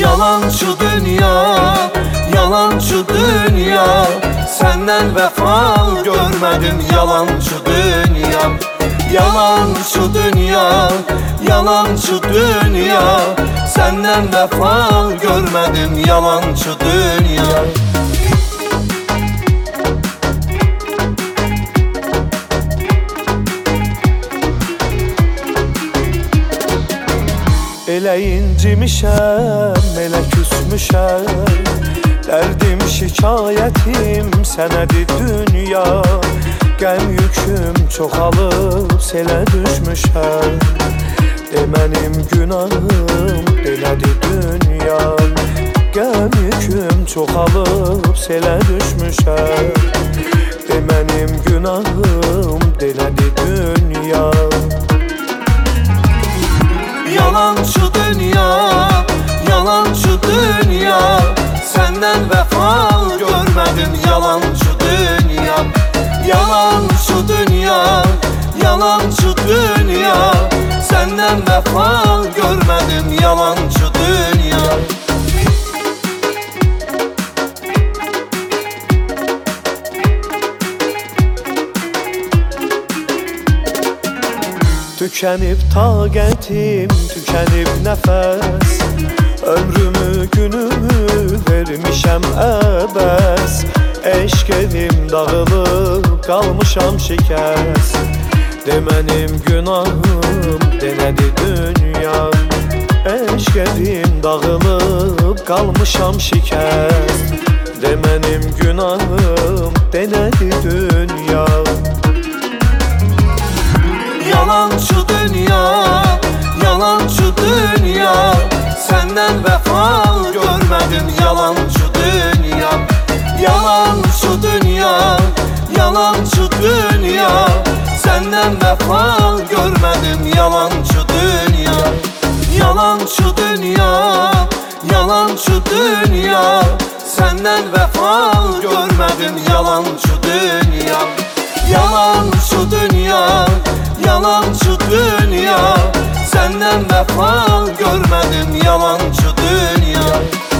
Yalancı dünya, yalancı dünya, senden vefa görmedim yalancı dünya. Yalancı dünya, yalancı dünya, senden vefa görmedim yalancı dünya. Elə incimişəm, elə küsmüşəm, dərdim şikayətim sənədir dünya. Qəm yüküm çoxalıb selə düşmüşəm, mənim günahım belədir dünya. Qəm yüküm çoxalıb selə düşmüşəm, mənim günahım belədir dünya. Yalancı dünya, yalancı dünya, senden vefa görmedim yalancı dünya. Yalancı dünya, yalancı dünya, senden vefa görmedim yalancı dünya. Tükənib taqətim, tükənib nəfəs, ömrümü, günümü vermişəm əbəs. Eşq evim dağılıb, qalmışam şikəst, mənim günahım denədir dünya. Eşq evim dağılıb, qalmışam şikəst, mənim günahım denədir dünya. Yalancı dünya, yalancı dünya, senden vefa görmedim yalancı dünya. Yalancı dünya, yalancı dünya, senden vefa görmedim yalancı dünya. Yalancı dünya, yalancı dünya, senden vefa görmedim yalancı dünya. Yalancı dünya, yalancı dünya, senden vefa görmedim yalancı dünya.